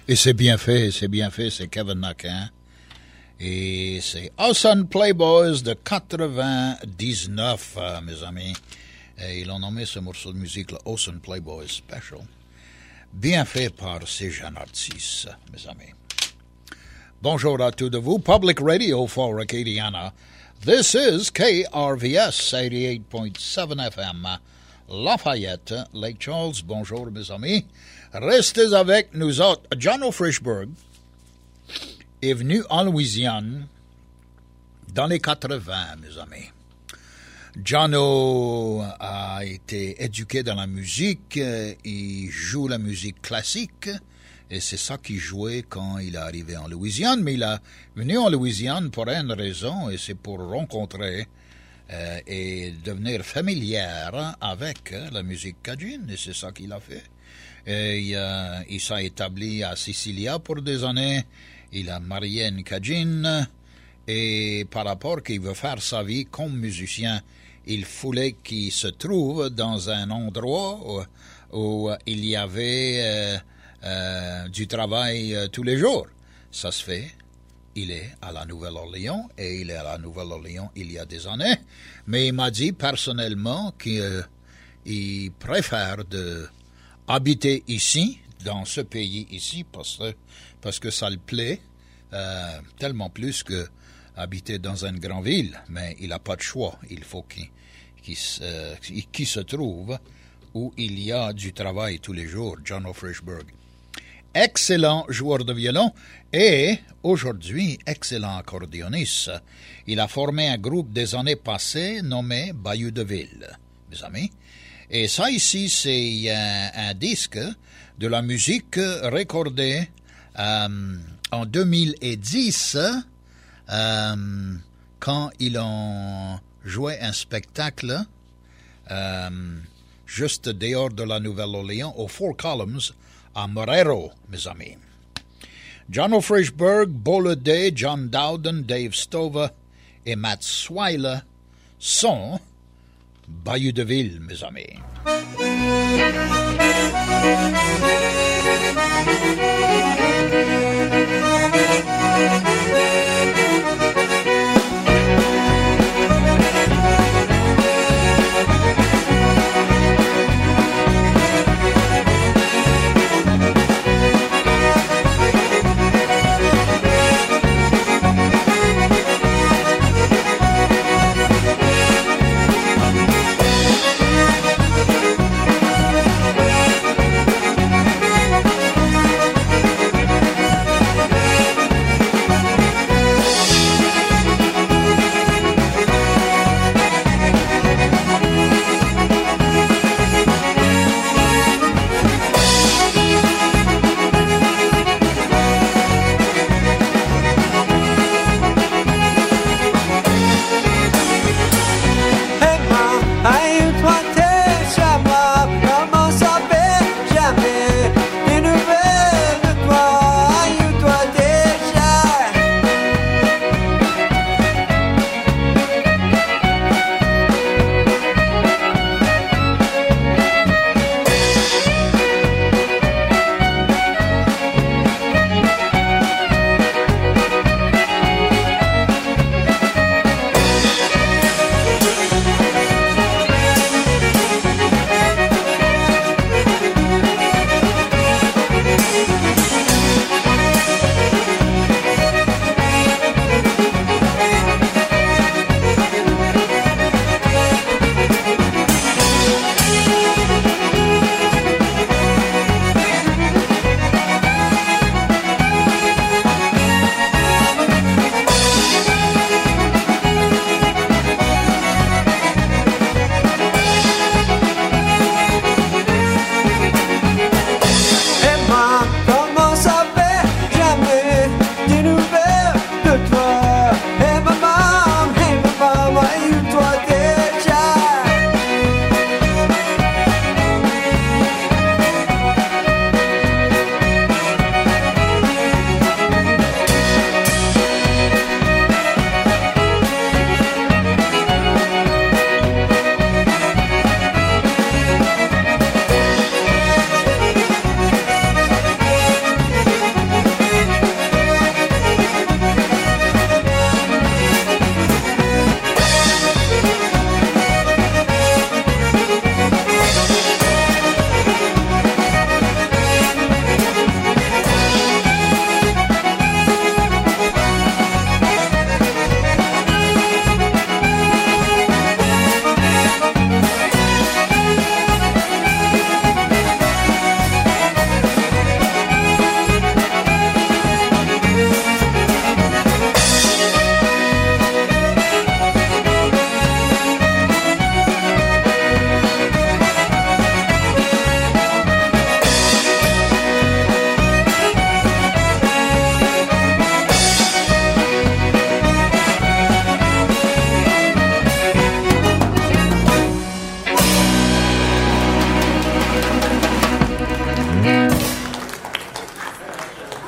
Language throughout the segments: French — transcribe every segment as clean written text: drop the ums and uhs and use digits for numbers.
Et c'est bien fait, c'est Kevin Naquin. Et c'est Awesome Playboys de 99, mes amis. Et ils ont nommé ce morceau de musique le Awesome Playboys Special. Bien fait par ces jeunes artistes, mes amis. Bonjour à tous de vous. Public Radio for Acadiana. This is KRVS 88.7 FM. Lafayette, Lake Charles. Bonjour, mes amis. Restez avec nous autres. Jono Frischberg est venu en Louisiane dans les 80, mes amis. Jono a été éduqué dans la musique. Il joue la musique classique. Et c'est ça qu'il jouait quand il est arrivé en Louisiane. Mais il est venu en Louisiane pour une raison, et c'est pour rencontrer et devenir familière avec la musique cajun. Et c'est ça qu'il a fait. Et, il s'est établi à Sicilia pour des années. Il a marié une cajun. Et par rapport qu'il veut faire sa vie comme musicien, il voulait qu'il se trouve dans un endroit où il y avait du travail tous les jours. Ça se fait. Il est à la Nouvelle-Orléans, et il est à la Nouvelle-Orléans il y a des années. Mais il m'a dit personnellement qu'il préfère habiter ici, dans ce pays ici, parce que ça le plaît tellement plus que habiter dans une grande ville. Mais il n'a pas de choix. Il faut qu'il se trouve où il y a du travail tous les jours. Jono Frischberg. Excellent joueur de violon et aujourd'hui excellent accordéoniste. Il a formé un groupe des années passées nommé Bayou de Ville, mes amis. Et ça ici, c'est un disque de la musique recordée en 2010 quand ils ont joué un spectacle juste dehors de la Nouvelle-Orléans au Four Columns à Morero, mes amis. Jono Frischberg, Beau Ledet, John Dowden, Dave Stover et Matt Swiler sont Bayou de Ville, mes amis.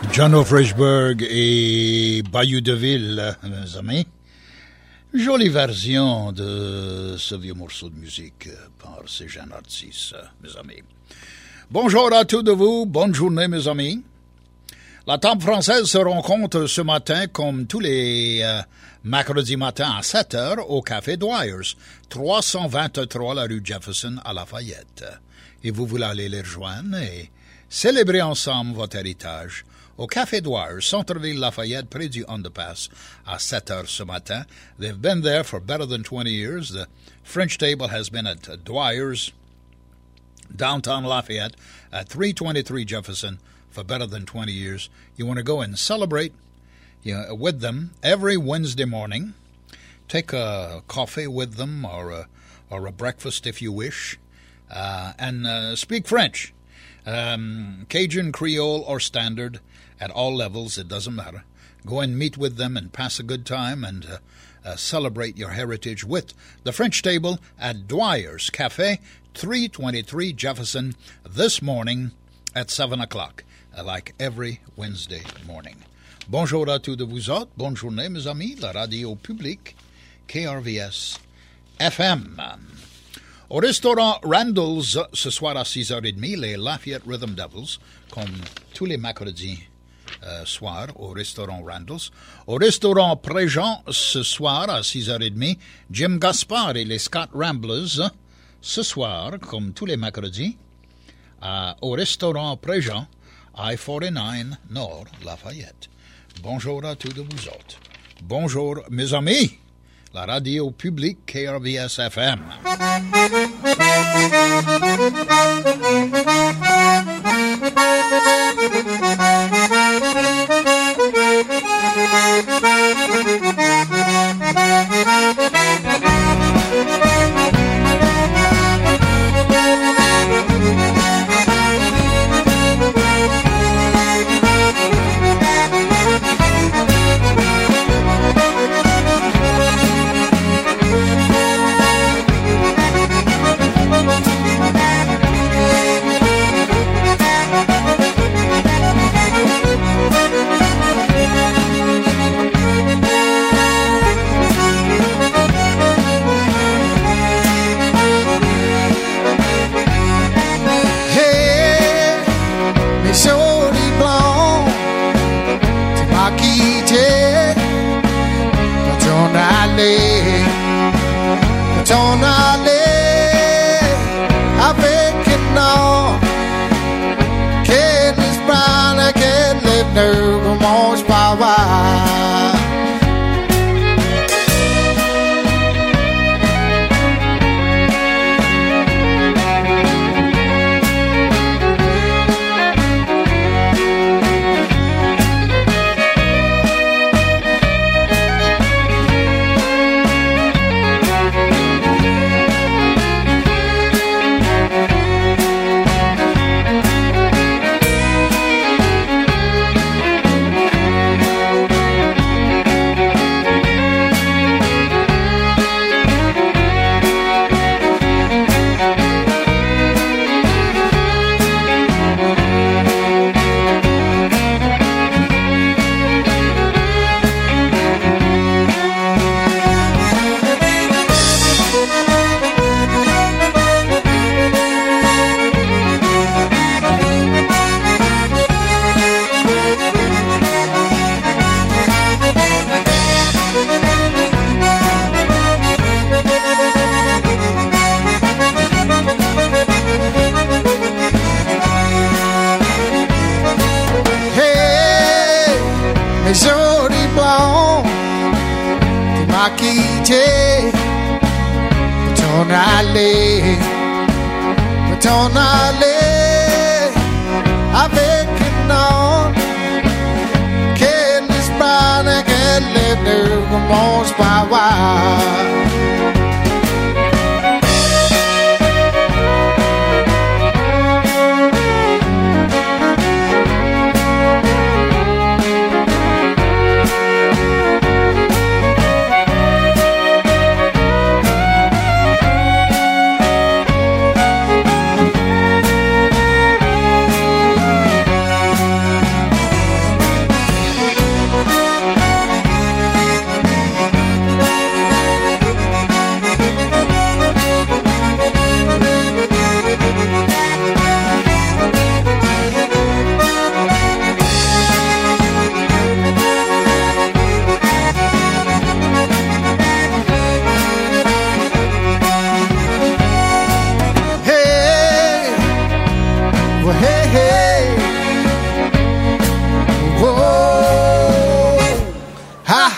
John O'Freshberg et Bayou de Ville, mes amis. Jolie version de ce vieux morceau de musique par ces jeunes artistes, mes amis. Bonjour à tous de vous, bonne journée, mes amis. La table française se rencontre ce matin, comme tous les mercredis matins à 7 heures, au Café Dwyers, 323 la rue Jefferson à Lafayette. Et vous voulez aller les rejoindre et célébrer ensemble votre héritage au Café Dwyers, Centre-Ville Lafayette, près du Underpass, à 7 heures ce matin. They've been there for better than 20 years. The French table has been at Dwyers, downtown Lafayette, at 323 Jefferson, for better than 20 years. You want to go and celebrate with them every Wednesday morning. Take a coffee with them or a breakfast if you wish, and speak French. Cajun, Creole, or Standard, at all levels, it doesn't matter. Go and meet with them and pass a good time and celebrate your heritage with the French table at Dwyer's Cafe, 323 Jefferson, this morning at 7 o'clock, like every Wednesday morning. Bonjour à tous de vous autres. Bonne journée, mes amis. La radio publique, KRVS FM. Au restaurant Randall's, ce soir à 6h30, les Lafayette Rhythm Devils, comme tous les mercredis soir au restaurant Randall's. Au restaurant Préjean, ce soir à 6h30, Jim Gaspard et les Scott Ramblers, ce soir, comme tous les mercredis, au restaurant Préjean, I-49 Nord Lafayette. Bonjour à tous de vous autres. Bonjour, mes amis. La radio publique KRVS FM.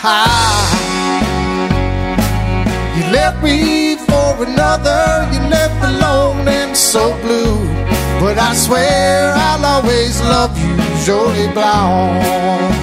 high. You left me for another, you left alone and so blue. But I swear I'll always love you, Jolie Blonde.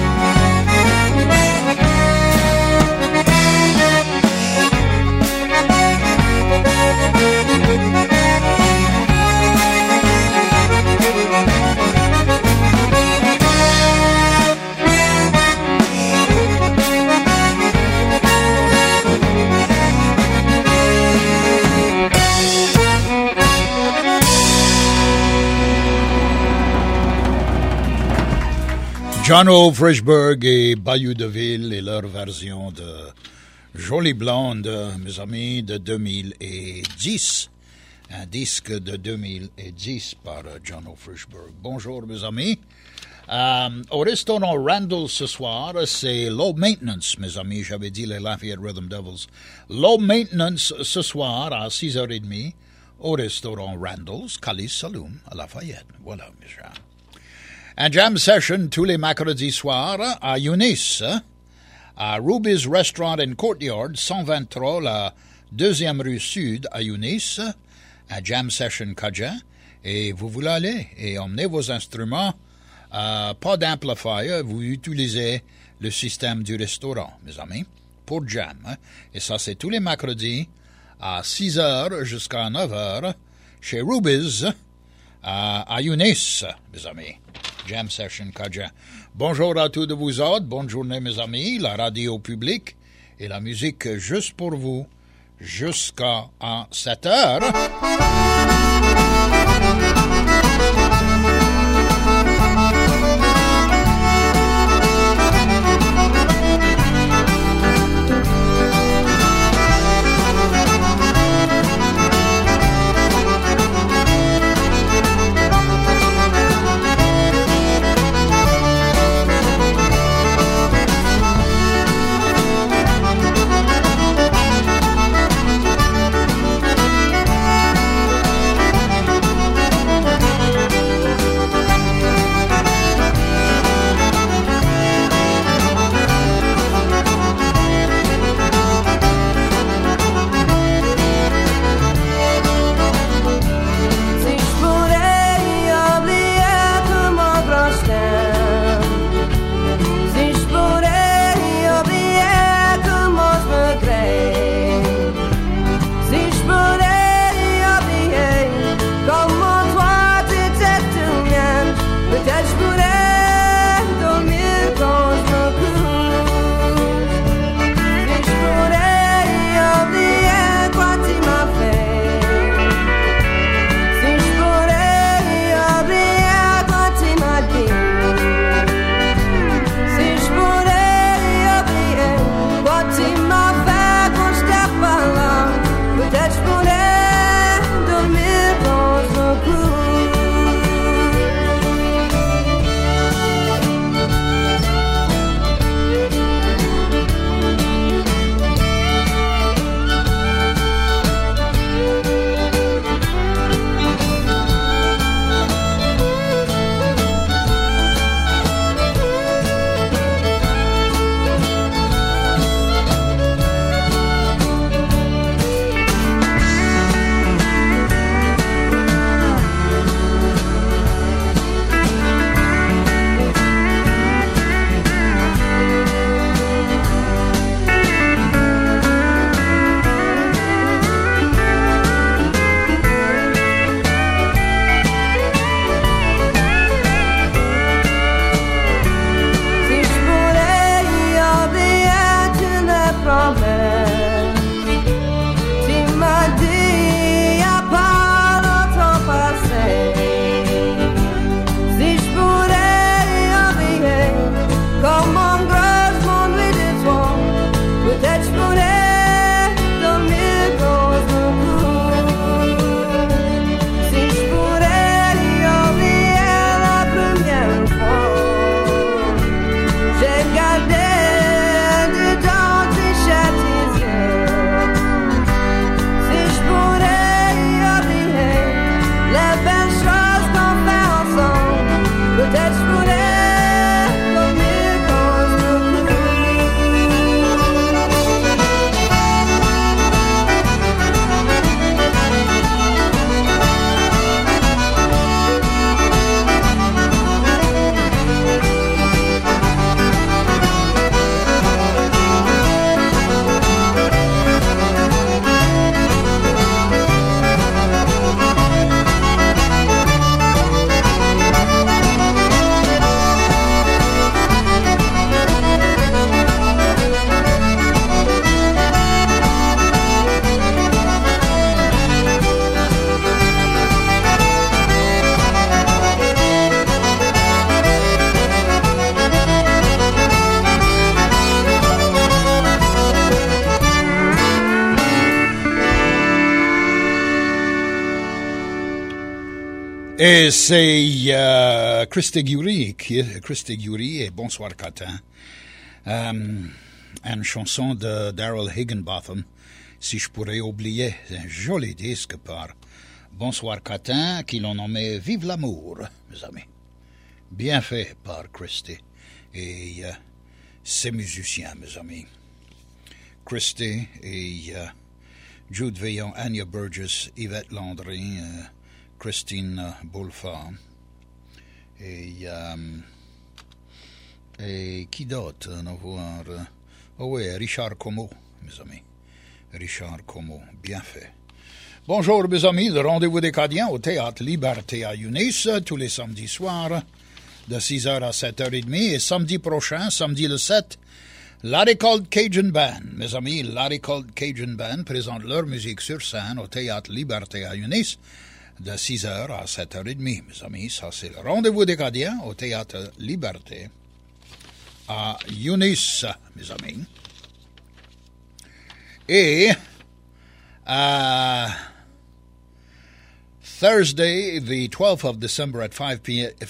Jono Frischberg et Bayou de Ville et leur version de Jolie Blonde, mes amis, de 2010. Un disque de 2010 par Jono Frischberg. Bonjour, mes amis. Au restaurant Randall ce soir, c'est Low Maintenance, mes amis. J'avais dit les Lafayette Rhythm Devils. Low Maintenance ce soir à 6h30 au restaurant Randall's, Calice Saloon à Lafayette. Voilà, mes gens. Un jam session tous les mercredis soirs à Eunice, à Ruby's Restaurant and Courtyard, 123, la 2e rue Sud à Eunice. Un jam session cajun. Et vous voulez aller et emmenez vos instruments. Pas d'amplifier, vous utilisez le système du restaurant, mes amis, pour jam. Et ça, c'est tous les mercredis à 6h jusqu'à 9h chez Ruby's à Eunice, mes amis. Jam Session Cajun. Bonjour à tous de vous autres, bonne journée mes amis, la radio publique et la musique juste pour vous jusqu'à 7h. Et c'est Christy Gury et Bonsoir Catin. Une chanson de Daryl Higginbotham, Si je pourrais oublier, c'est un joli disque par Bonsoir Catin, qui l'ont nommé Vive l'amour, mes amis. Bien fait par Christy et ses musiciens, mes amis. Christy et Jude Veillon, Anya Burgess, Yvette Landry, Christine Boulfa et qui d'autre on voir oui, Richard Como, mes amis. Richard Como, bien fait. Bonjour mes amis, le rendez-vous des Cadiens au Théâtre Liberté à Eunice, tous les samedis soirs, de 6h à 7h30, et samedi prochain, samedi le 7, Larry Cold Cajun Band. Mes amis, Larry Cold Cajun Band présente leur musique sur scène au Théâtre Liberté à Eunice, de 6h à 7h30, mes amis. Ça, c'est le rendez-vous des Cadiens au Théâtre Liberté à Eunice, mes amis. Et Thursday, the 12th of December at 5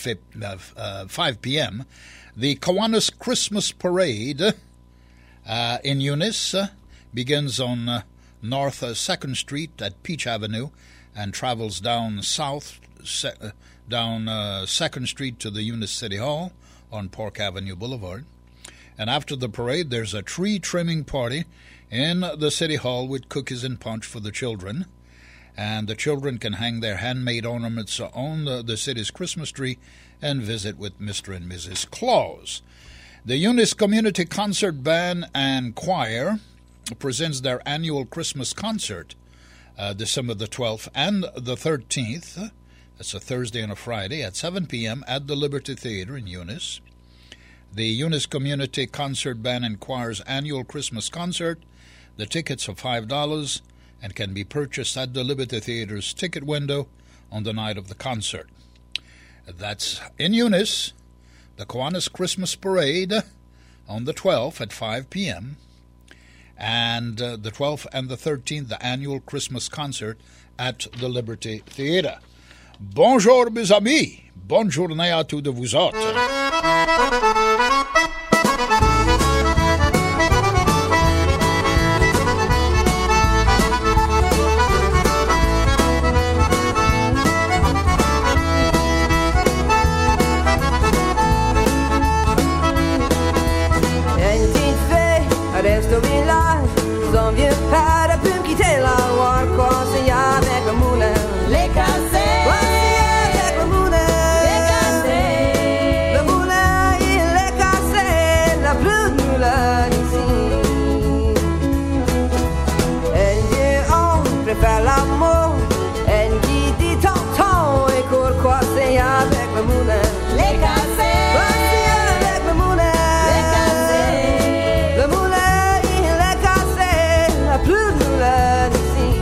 p.m., the Kiwanis Christmas Parade in Eunice begins on North 2nd Street at Peach Avenue and travels down south, down 2nd Street to the Eunice City Hall on Park Avenue Boulevard. And after the parade, there's a tree trimming party in the City Hall with cookies and punch for the children. And the children can hang their handmade ornaments on the city's Christmas tree and visit with Mr. and Mrs. Claus. The Eunice Community Concert Band and Choir presents their annual Christmas concert December the 12th and the 13th. That's a Thursday and a Friday at 7 p.m. at the Liberty Theater in Eunice. The Eunice Community Concert Band and Choir's annual Christmas concert. The tickets are $5 and can be purchased at the Liberty Theater's ticket window on the night of the concert. That's in Eunice, the Kiwanis Christmas Parade on the 12th at 5 p.m. and the 12th and the 13th, the annual Christmas concert at the Liberty Theater. Bonjour, mes amis. Bonne journée à tous de vous autres. Reste au village, son vieux père a pu me quitter là, voir quoi c'est avec le moulin. Les cassés, voici avec le moulin. Les cassés, le moulin il est cassé, n'a plus de moulin ici. Elle dit on préfère l'amour, elle dit tonton, et court quoi c'est avec le moulin. Les cassés, voici avec le moulin. Les cassés, le moulin. Plus de moulin ici.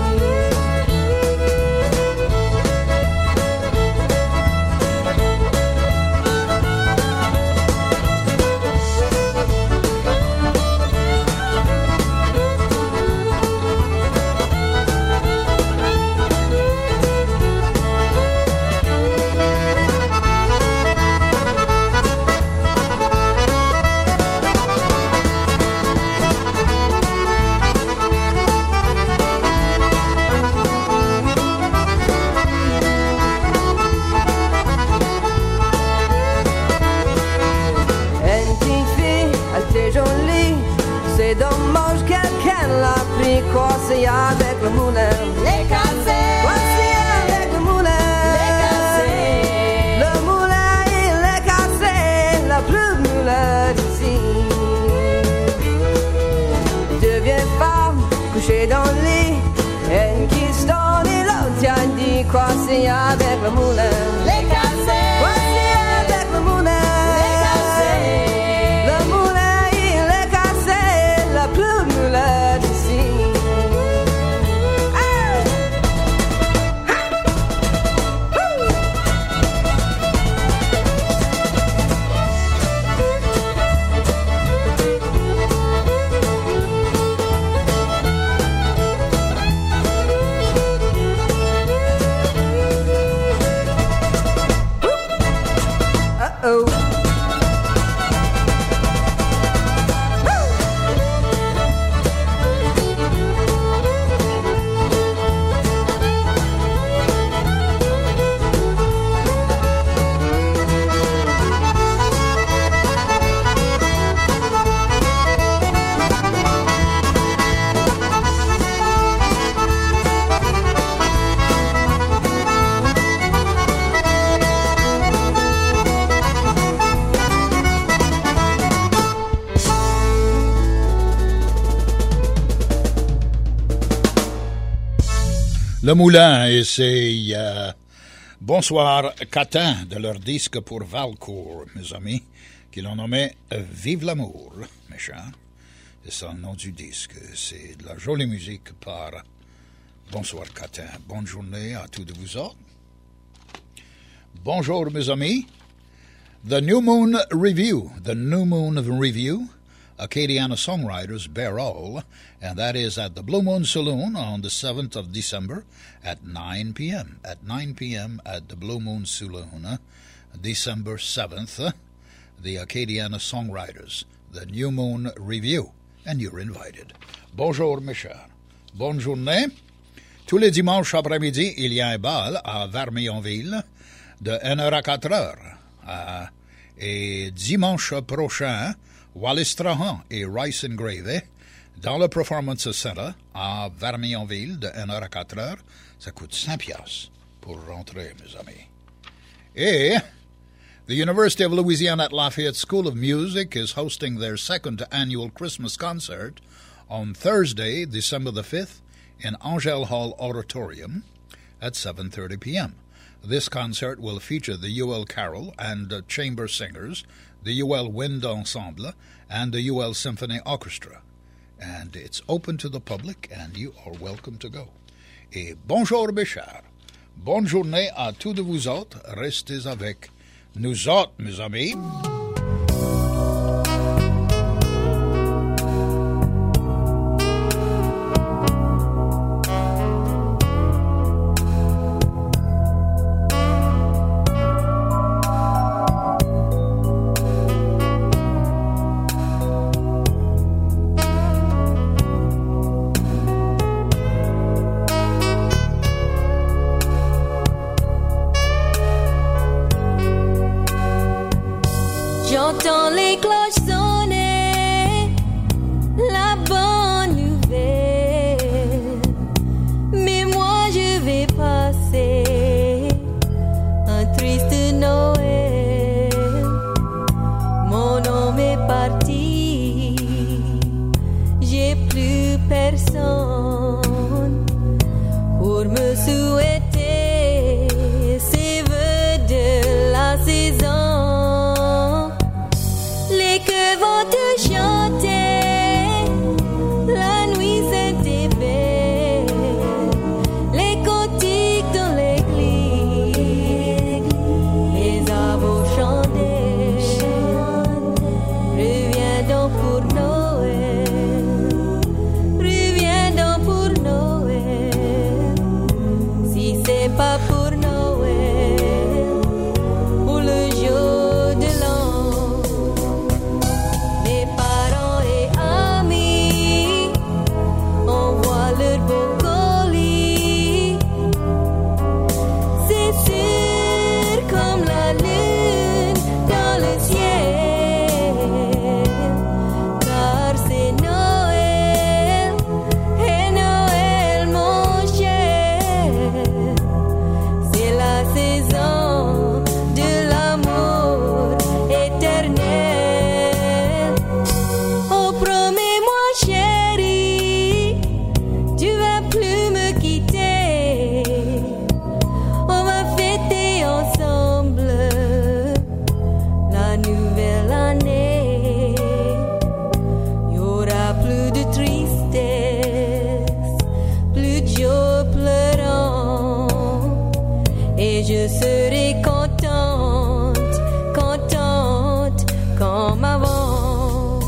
C'est dommage quelqu'un l'a pris, quoi c'est avec le moulin. Les cassés, voici avec le moulin. Les cassés, le moulin il est cassé, n'a plus de moulin ici. Deux vieilles femmes couchées dans le lit, une qui se donne et l'autre tiens dit quoi c'est avec le moulin. Les cassés, voici avec le moulin. Les cassés, le moulin. Plus de moulin ici. Le Moulin et c'est Bonsoir Catin de leur disque pour Valcourt, mes amis, qui l'ont nommé Vive l'amour, mes chers. C'est ça le nom du disque. C'est de la jolie musique par Bonsoir Catin. Bonne journée à tous de vous autres. Bonjour, mes amis. The New Moon Review, Acadiana songwriters bear all, and that is at the Blue Moon Saloon on the 7th of December at 9 p.m. At 9 p.m. at the Blue Moon Saloon, December 7th, the Acadiana songwriters, the New Moon Review, and you're invited. Bonjour, mes chers. Bonne journée. Tous les dimanches après-midi, il y a un bal à Vermillonville de 1h à 4h. Et dimanche prochain, Wallis Trahan et Rice and Gravy dans le Performance Center à Vermillonville de 1h à 4h. Ça coûte 5 piastres pour rentrer, mes amis. Et the University of Louisiana at Lafayette School of Music is hosting their second annual Christmas concert on Thursday, December the 5th, in Angel Hall Auditorium at 7:30 p.m. This concert will feature the UL Carol and Chamber Singers, the UL Wind Ensemble, and the UL Symphony Orchestra. And it's open to the public, and you are welcome to go. Et bonjour, mes chers. Bonne journée à tous de vous autres. Restez avec nous autres, mes amis. J'entends les cloches sonner, la bonne nouvelle. Mais moi je vais passer un triste Noël. Mon homme est parti, j'ai plus personne pour me souhaiter ses vœux de la saison. Que vont te chanter, la nuit c'était belle, les cantiques dans l'église, les arbres chantaient, reviens donc pour Noël, reviens donc pour Noël, si c'est pas pour Noël, pour le jour de l'an. Je serai contente, contente comme avant.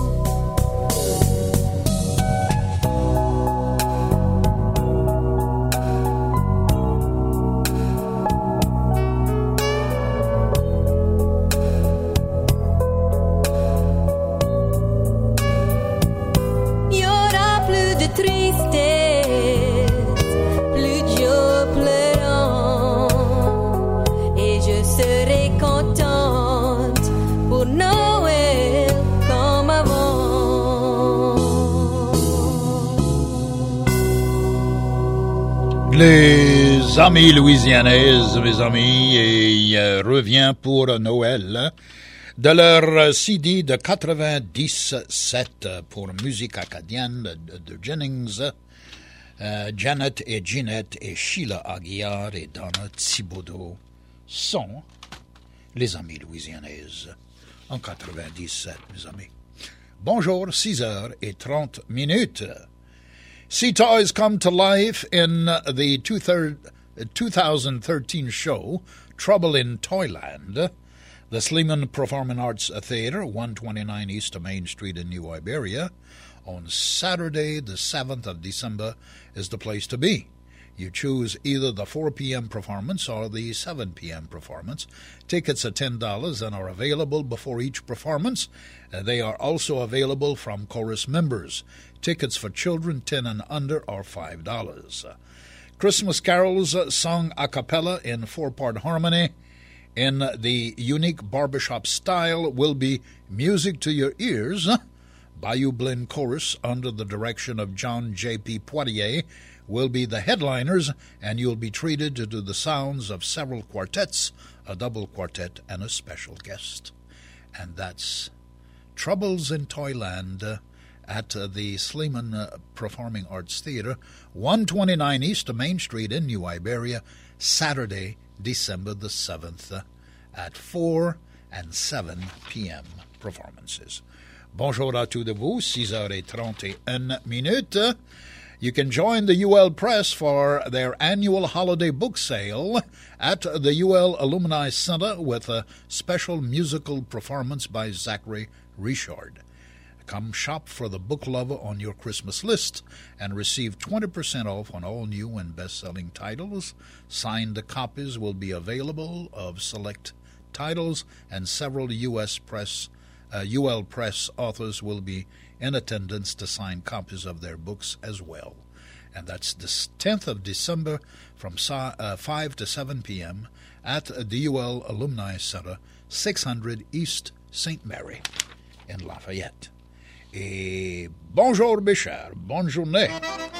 Il y aura plus de tristesse, plus de joie pleurant. Je serai contente pour Noël comme avant. Les amis louisianaises, mes amis, et revient pour Noël de leur CD de 97 pour musique acadienne de Jennings. Janet et Ginette et Sheila Aguiar et Donna Thibodeau sont les amis louisianaises en 97, mes amis. Bonjour, 6h30. Sea toys come to life in the 2013 show Trouble in Toyland. The Sleeman Performing Arts Theater, 129 East Main Street in New Iberia. On Saturday, the 7th of December, is the place to be. You choose either the 4 p.m. performance or the 7 p.m. performance. Tickets are $10 and are available before each performance. They are also available from chorus members. Tickets for children 10 and under are $5. Christmas carols sung a cappella in 4-part harmony in the unique barbershop style will be Music to Your Ears. Bayou Blend Chorus, under the direction of John J.P. Poitier, will be the headliners, and you'll be treated to the sounds of several quartets, a double quartet, and a special guest. And that's Troubles in Toyland at the Sleeman Performing Arts Theater, 129 East Main Street in New Iberia, Saturday, December the 7th, at 4 and 7 p.m. performances. Bonjour à tous de vous, 6h31. You can join the UL Press for their annual holiday book sale at the UL Alumni Center with a special musical performance by Zachary Richard. Come shop for the book lover on your Christmas list and receive 20% off on all new and best-selling titles. Signed copies will be available of select titles, and several UL Press authors will be in attendance to sign copies of their books as well. And that's the 10th of December from 5 to 7 p.m. at the UL Alumni Center, 600 East St. Mary in Lafayette. Et bonjour, mes chers. Bonne journée.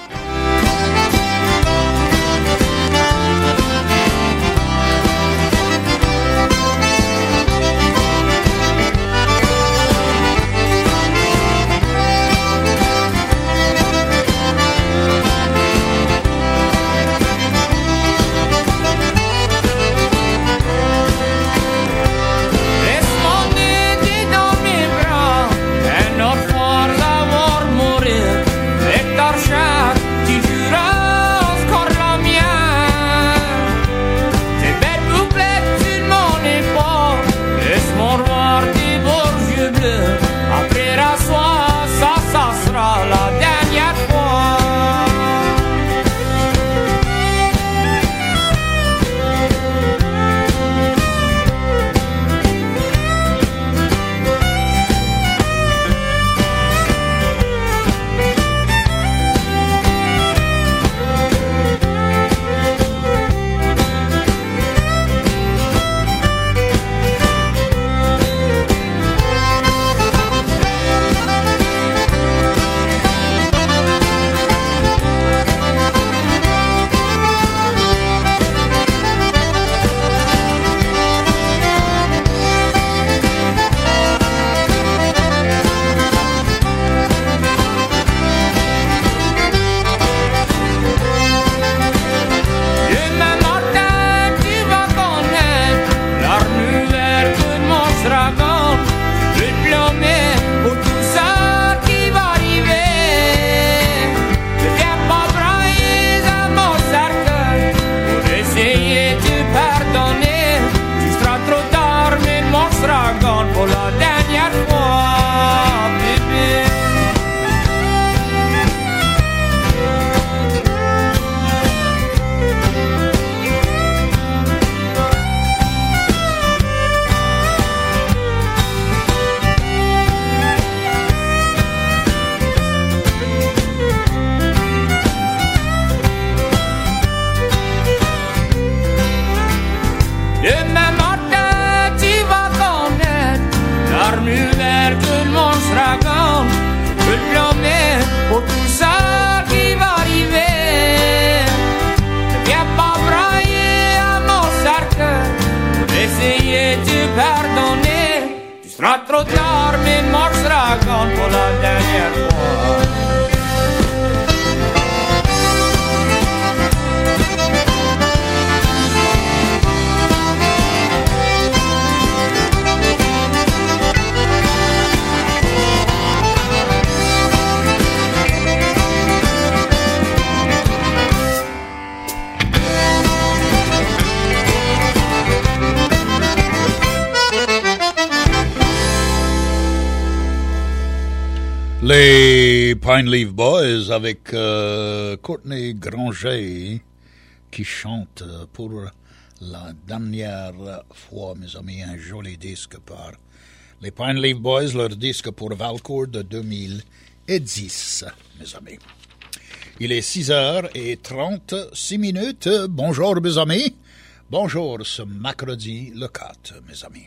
Trop tard, mais marchera quand pour la dernière fois. Les Pine Leaf Boys avec Courtney Granger qui chante pour la dernière fois, mes amis, un joli disque par les Pine Leaf Boys, leur disque pour Valcourt de 2010, mes amis. Il est 6h36. Bonjour, mes amis. Bonjour ce mercredi le 4, mes amis.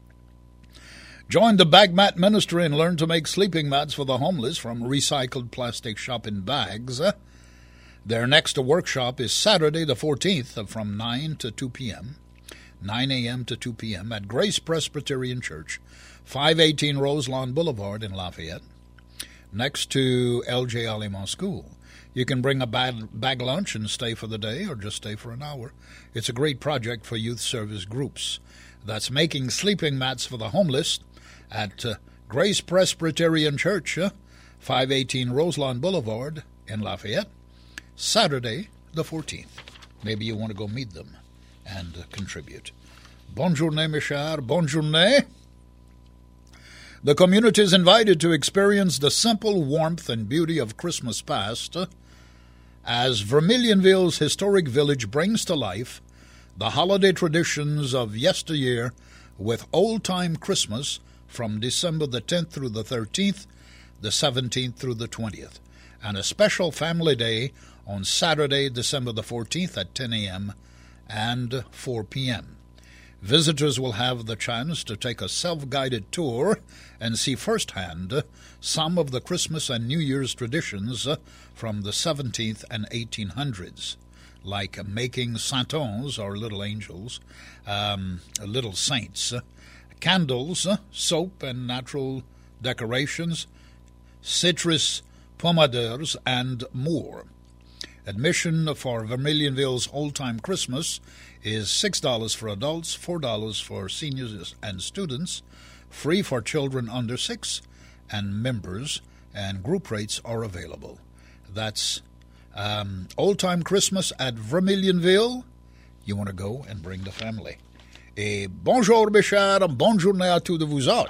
Join the Bag Mat Ministry and learn to make sleeping mats for the homeless from recycled plastic shopping bags. Their next workshop is Saturday the 14th from 9 to 2 p.m., 9 a.m. to 2 p.m. at Grace Presbyterian Church, 518 Roselawn Boulevard in Lafayette, next to L.J. Alimont School. You can bring a bag lunch and stay for the day or just stay for an hour. It's a great project for youth service groups. That's making sleeping mats for the homeless at Grace Presbyterian Church, 518 Roselawn Boulevard in Lafayette, Saturday the 14th. Maybe you want to go meet them and contribute. Bonne journée, mes chers. Bonne journée. The community is invited to experience the simple warmth and beauty of Christmas past as Vermilionville's historic village brings to life the holiday traditions of yesteryear with old-time Christmas from December the 10th through the 13th, the 17th through the 20th, and a special family day on Saturday, December the 14th at 10 a.m. and 4 p.m. Visitors will have the chance to take a self-guided tour and see firsthand some of the Christmas and New Year's traditions from the 17th and 1800s, like making santons, or little angels, little saints, candles, soap and natural decorations, citrus pomaders, and more. Admission for Vermilionville's Old-Time Christmas is $6 for adults, $4 for seniors and students, free for children under 6, and members, and group rates are available. That's Old-Time Christmas at Vermilionville. You want to go and bring the family. Et bonjour, mes chers, bonne journée à tous de vous autres.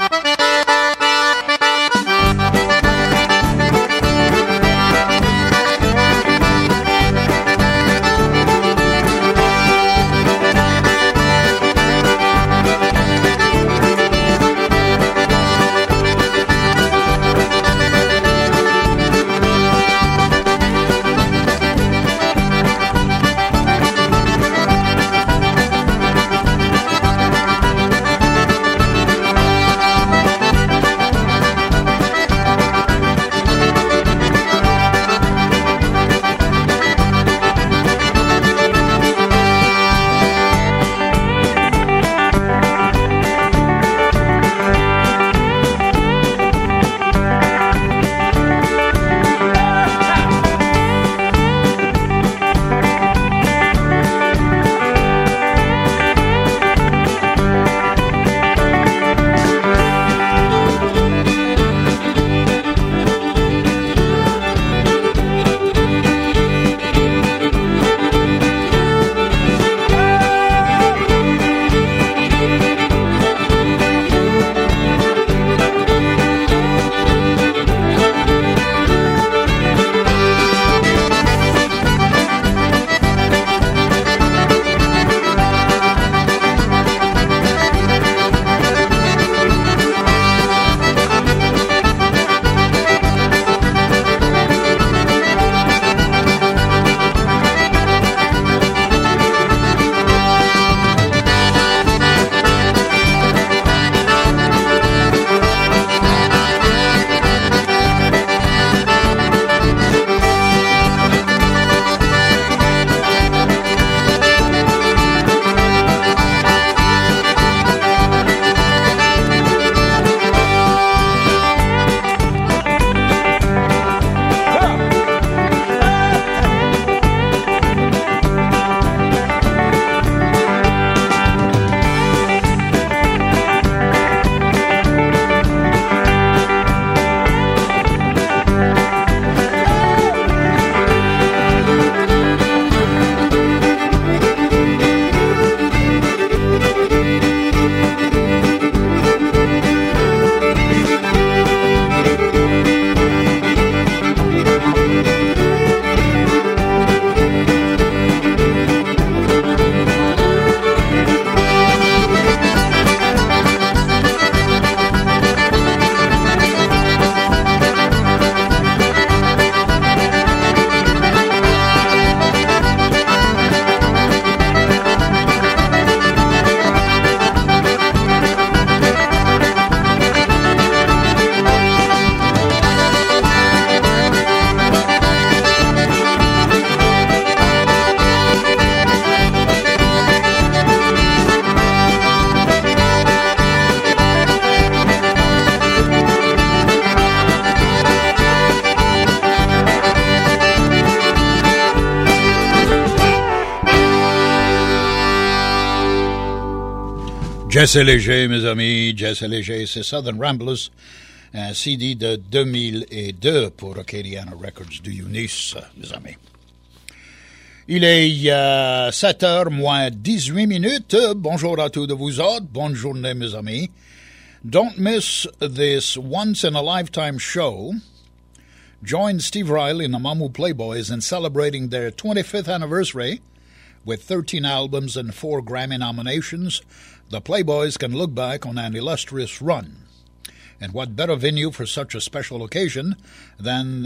Jesse Léger, mes amis, Jesse Léger, c'est Southern Ramblers, un CD de 2002 pour Acadiana Records du Eunice, mes amis. Il est 7h moins 18 minutes. Bonjour à tous de vous autres. Bonne journée, mes amis. Don't miss this once-in-a-lifetime show. Join Steve Riley and the Mamou Playboys in celebrating their 25th anniversary with 13 albums and 4 Grammy nominations. The Playboys can look back on an illustrious run. And what better venue for such a special occasion than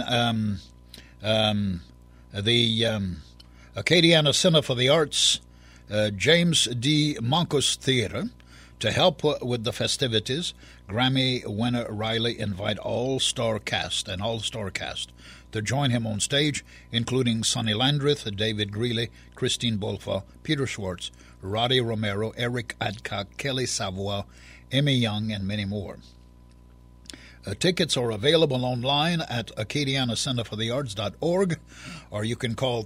the Acadiana Center for the Arts, James D. Moncus Theatre. To help with the festivities, Grammy winner Riley invite all-star cast to join him on stage, including Sonny Landreth, David Greeley, Christine Bolfa, Peter Schwartz, Roddy Romero, Eric Adcock, Kelly Savoy, Emmy Young, and many more. Tickets are available online at acadianacenterforthearts.org, or you can call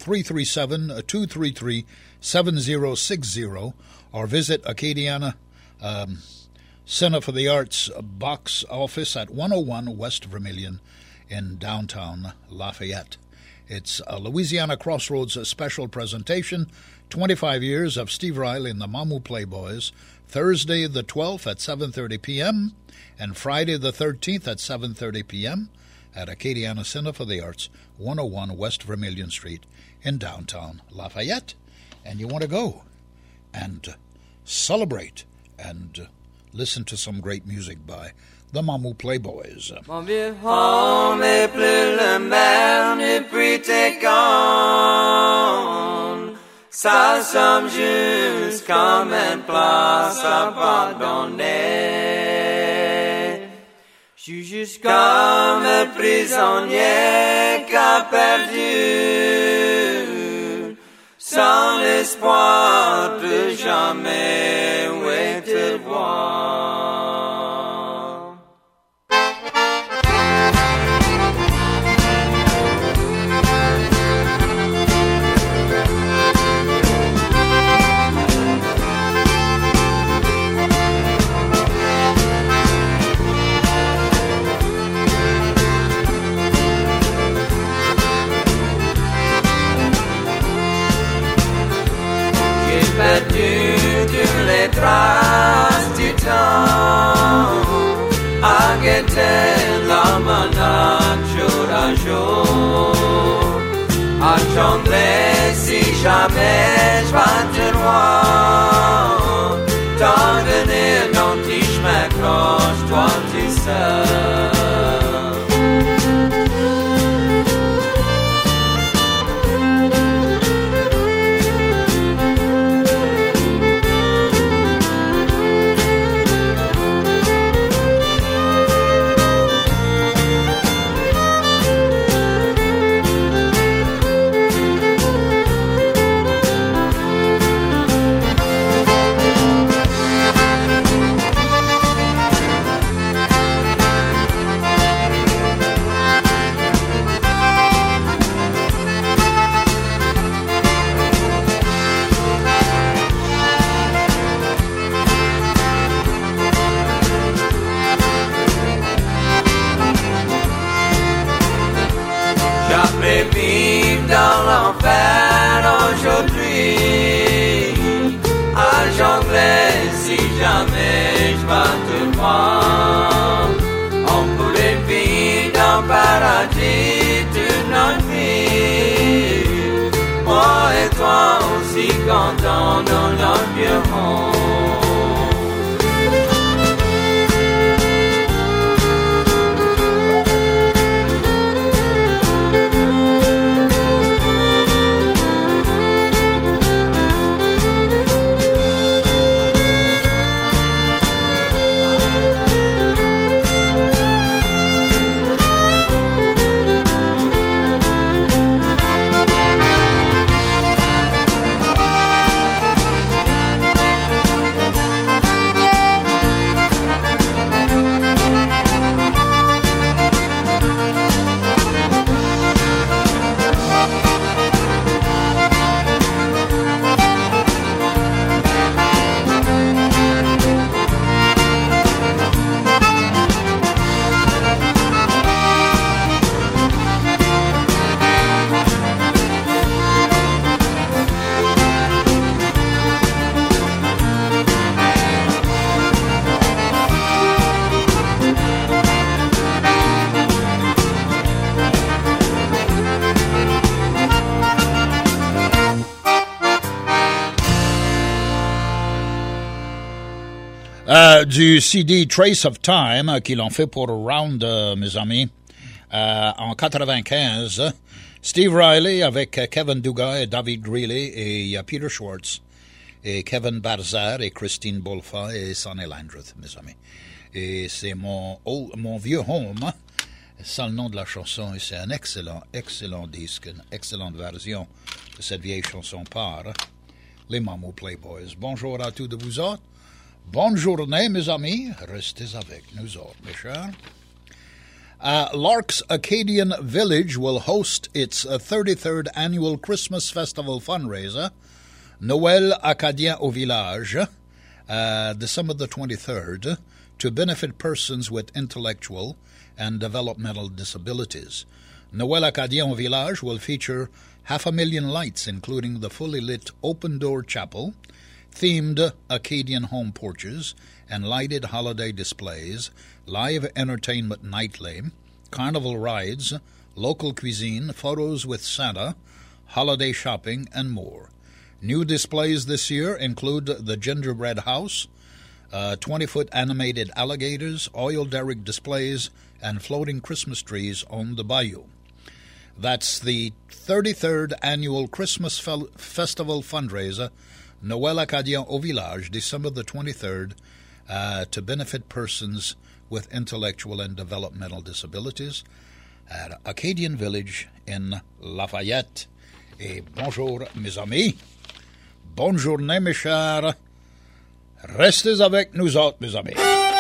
337-233-7060, or visit Acadiana Center for the Arts box office at 101 West Vermilion in downtown Lafayette. It's a Louisiana Crossroads special presentation, 25 years of Steve Riley and the Mamou Playboys, Thursday the 12th at 7:30 p.m., and Friday the 13th at 7:30 p.m. at Acadiana Center for the Arts, 101 West Vermilion Street in downtown Lafayette. And you want to go and celebrate and listen to some great music by the Mamou Playboys. Mon vieux home est plus le mer, ni plus t'es gone. Ça somme juste comme une place abandonnée. J'suis juste comme un prisonnier qu'a perdu, sans l'espoir de jamais te voir. Perdu tous les traces du temps, à guetter la manade jour à jour, à chanter si jamais je vais te voir, t'en venir dans tes chemins croches, toi tu sais. Dans l'enfer aujourd'hui, à jongler si jamais je vais te voir. On pourrait vivre dans le paradis toute notre vie, moi et toi aussi contents dans notre vieux monde. du CD Trace of Time qu'il en fait pour Round, mes amis. En 95, Steve Riley avec Kevin Duga et David Greeley et il y a Peter Schwartz et Kevin Barzar et Christine Bolfa et Sonny Landreth, mes amis. Et c'est mon vieux home. C'est le nom de la chanson et c'est un excellent disque, une excellente version de cette vieille chanson par les Mamou Playboys. Bonjour à tous de vous autres. Bonne journée, mes amis. Restez avec nous autres, mes chers. Lark's Acadian Village will host its 33rd annual Christmas Festival fundraiser, Noël Acadien au Village, December the 23rd, to benefit persons with intellectual and developmental disabilities. Noël Acadien au Village will feature 500,000 lights, including the fully lit open-door chapel, themed Acadian home porches, and lighted holiday displays, live entertainment nightly, carnival rides, local cuisine, photos with Santa, holiday shopping, and more. New displays this year include the gingerbread house, 20-foot animated alligators, oil derrick displays, and floating Christmas trees on the bayou. That's the 33rd annual Christmas Festival fundraiser, Noël Acadien au Village, December the 23rd, to benefit persons with intellectual and developmental disabilities at Acadian Village in Lafayette. Et bonjour, mes amis. Bonne journée, mes chers. Restez avec nous autres, mes amis.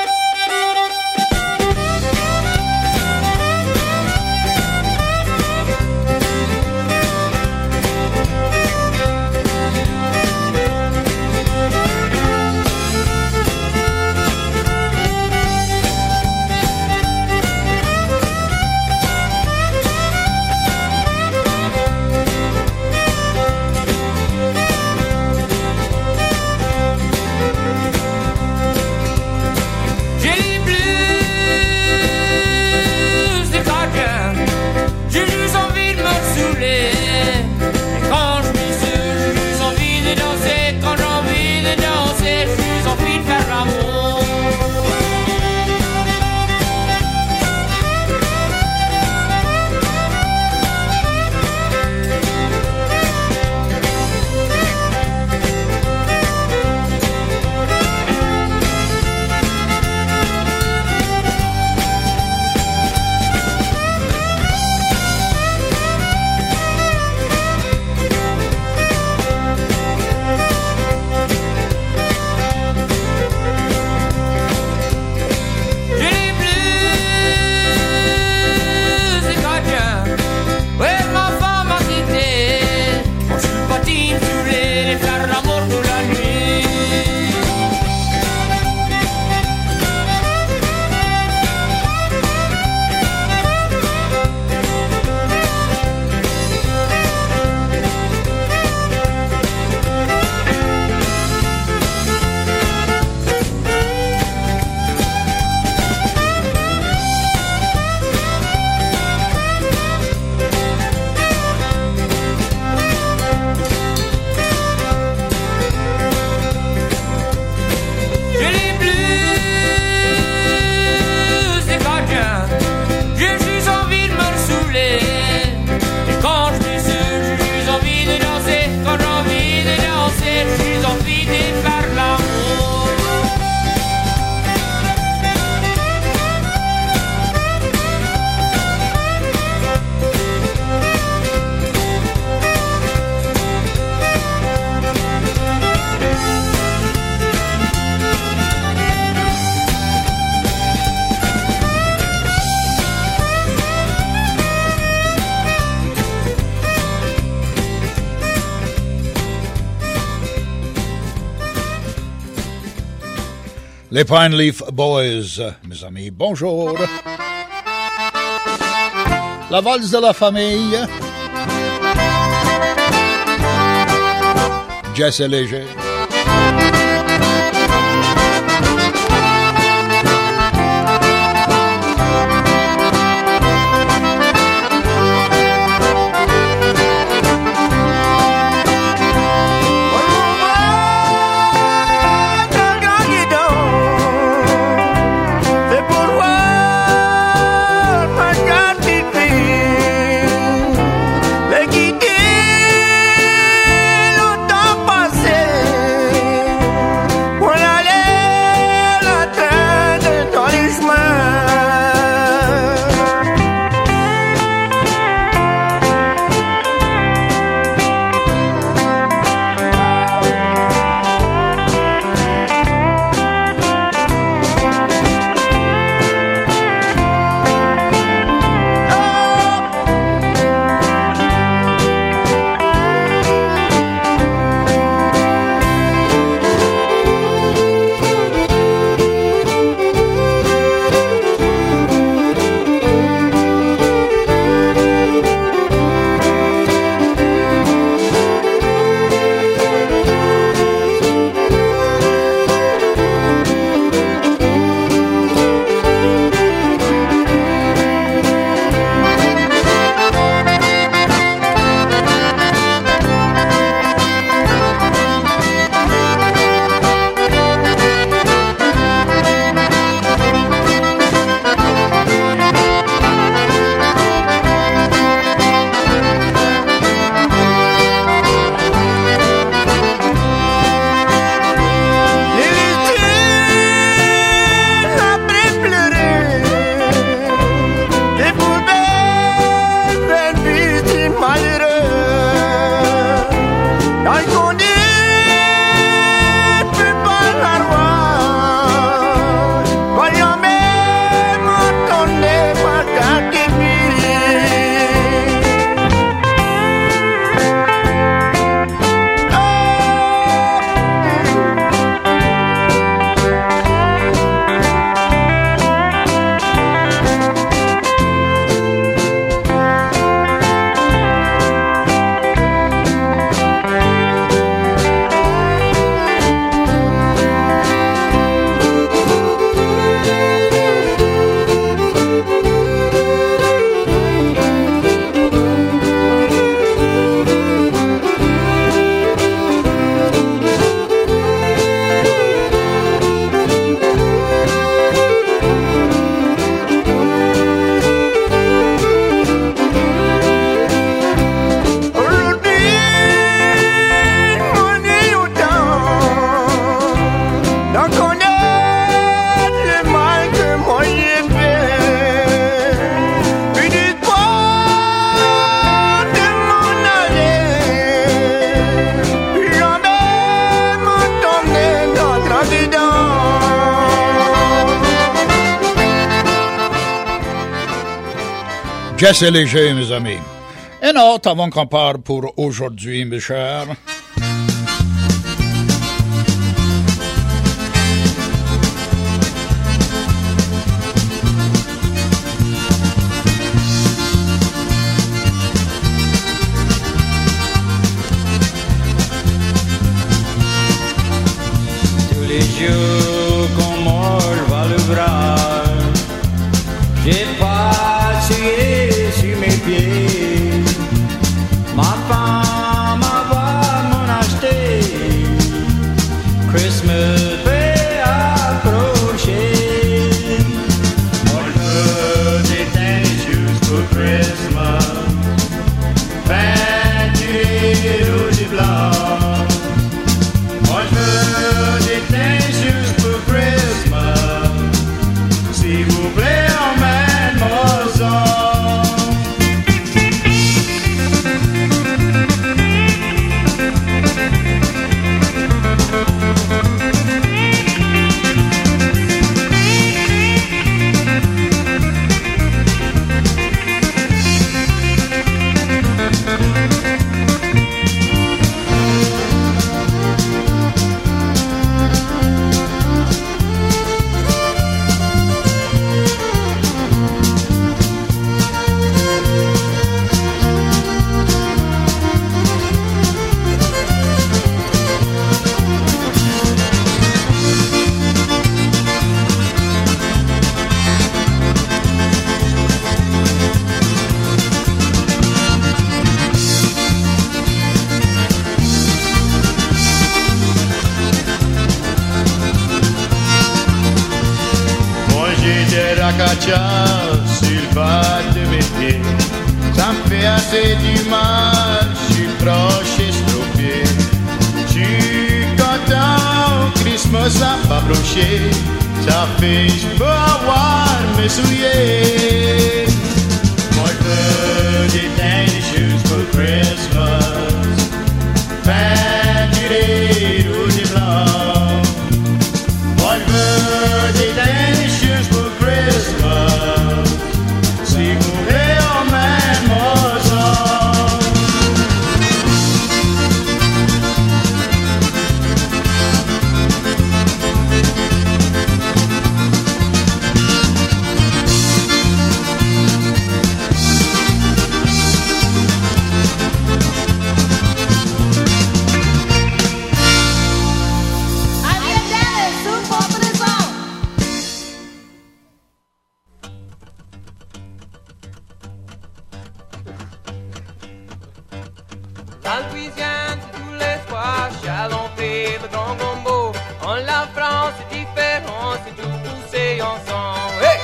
Les Pine Leaf Boys, mes amis, bonjour. La valse de la famille. Jesse Léger. Jesse Léger, mes amis. Et note avant qu'on part pour aujourd'hui, mes chers. Tous les jours qu'on m'enleva le bras, j'ai pas essuyé sur mes pieds. Ma femme va m'en acheter. Christmas fait approcher. Moi je veux des things just for Christmas. Peinture rouge et blanc. Moi je veux des things just for Christmas. S'il vous plaît, emmène-moi-en. Sur le bas de mes pieds, ça me fait assez du mal, je suis proche estropié. Je suis content, Christmas a pas approché, ça fait je peux avoir mes souliers. Moi je veux des tennis shoes for Christmas, peinturés rouge et blanc. Moi je veux des tennis shoes for Christmas. S'il vous plaît, emmène-moi-en. La Louisiane, c'est tous les soirs, chalenté, bedon gombo. En la France, c'est différent, c'est tout poussé ensemble. Hey!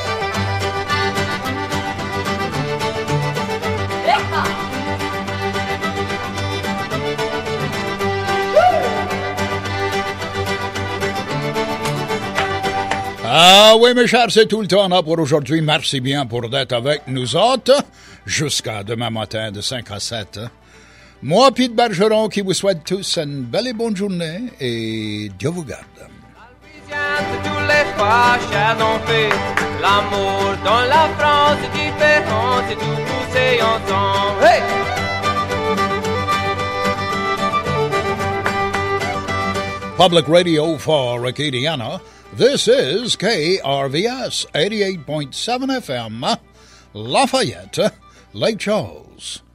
Ah oui, mes chers, c'est tout le temps là pour aujourd'hui. Merci bien pour d'être avec nous autres. Jusqu'à demain matin de 5 à 7. Moi, Pete Bergeron, qui vous souhaite tous une belle et bonne journée et Dieu vous garde. La Louisiane, c'est tous les soirs, chalenté. L'amour dans la France, c'est différent, c'est tout poussé ensemble. Hey! Public Radio for Acadiana. This is KRVS 88.7 FM, Lafayette, Lake Charles.